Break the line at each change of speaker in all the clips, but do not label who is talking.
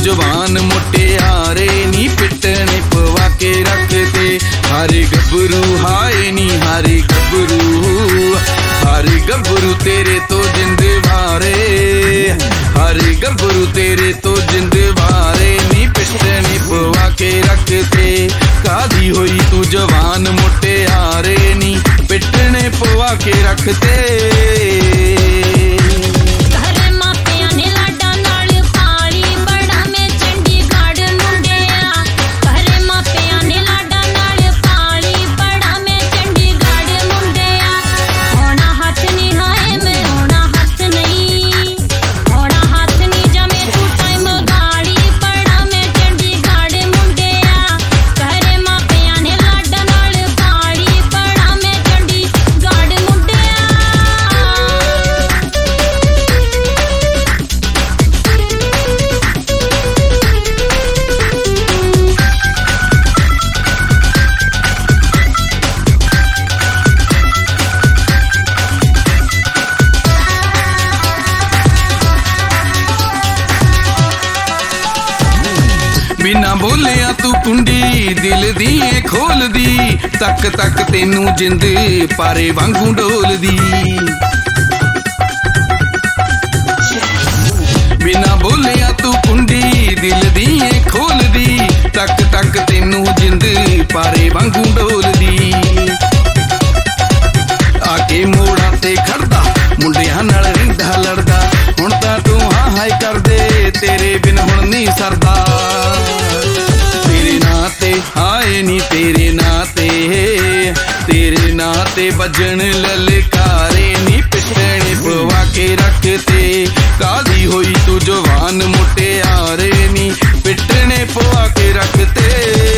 जवान मुटियारे नी पिटने पवा के रखते। हरे गबरू हाय नी हरे गबरू तेरे तो जिंद वारे, हरे गबरू तेरे तो जिंद वारे नी पिटने पवा के रखते। कादी हुई तू जवान मुटियारे नी पिटने पवा के रखते। बिना बोलिया तू कुंडी दिल दी खोल दी, तक तक तेनू जिंद पारे वांगू डोल दी। बिना बोलिया तू कुंडी दिल दी खोल दी, तक तक तेनू जिंद पारे वांगू डोल दी। आके मोड़ा ते खड़दा मुंडिया नाल रिंदा लड़दा, हुण तां तू हां हाय कर दे तेरे बिन हुण नहीं सरदा। हाय नी तेरे नाते बजन ललकारे नी पिटने पवा के रखते। कादी हुई तू जवान मुटियारे नी पिटने पवा के रखते।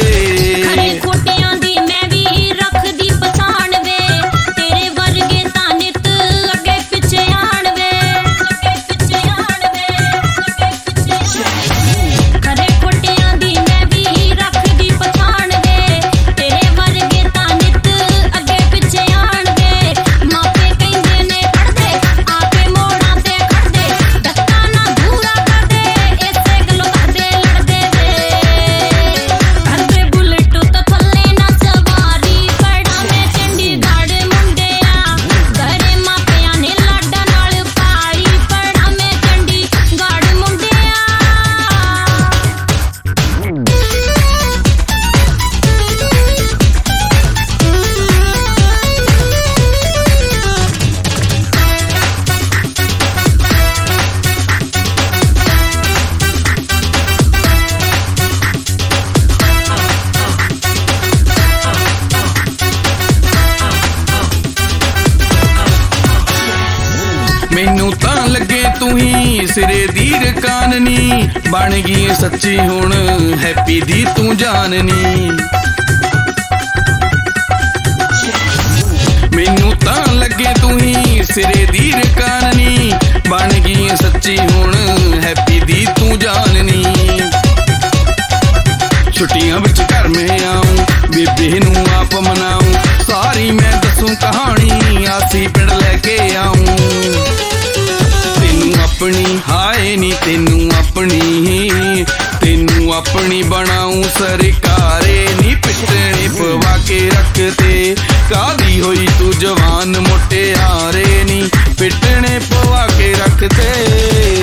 मैनू तां लगे तू ही सिरे दी रकाननी, बन गई सच्ची हुण हैप्पी दी तू जाननी। मैनू तां लगे तू ही सिरे दी रकाननी, बन गई सच्ची हुण हैप्पी दी तू जाननी। छुट्टियां विच घर में आऊं बेबे नू आप मनाऊं, सारी मैं दसूं कहानी आसी पिंड लैके आऊं। अपनी हाय नी तेनू अपनी बनाऊं सरकारे नी पिटने पवा के रखते। कादी हुई तू जवान मुटियारे नी पिटने पवा के रखते।